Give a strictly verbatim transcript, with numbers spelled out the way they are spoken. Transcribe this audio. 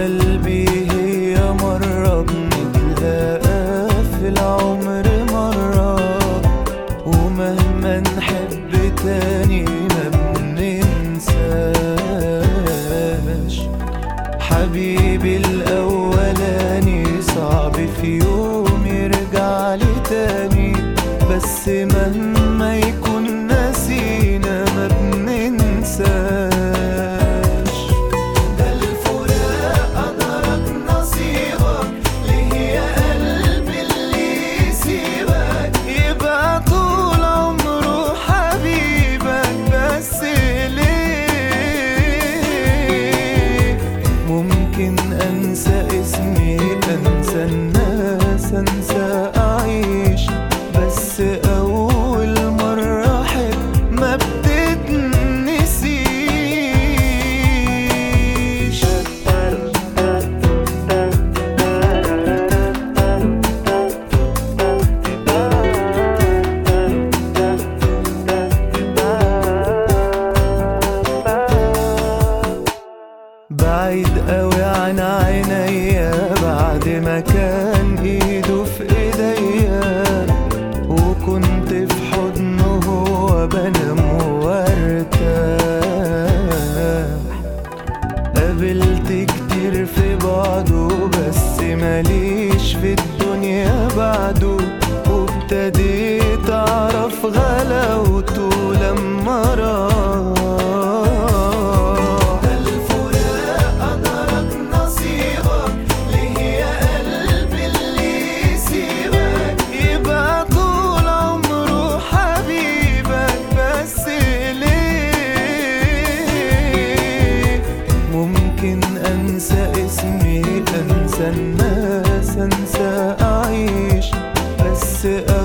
قلبي هي مرة بنتلاقى في العمر مرة، ومهما نحب تاني ما بننساش. حبيبي الأولاني صعب في يوم يرجع لي تاني، بس مهما يكون ناسينا ما بننساش. ده الفراق قدرك نصيبك، ليه يا قلبي اللي يسيبك يبقى طول عمره حبيبك؟ بس ليه ممكن أنسى اسمي، أنسى الناس، أنسى أعيش، بس أول مرة أحب ما بتتنسيش. بعيد قوي عن عينيا بعد ما كان ايده في ايديا، وكنت في حضنه هو بنام وارتاح. قابلت كتير في بعضه بس ماليش في الدنيا بعده، وابتديت اعرف غلاوته لما راح. أنسى اسمي، أنسى الناس، أنسى أعيش، بس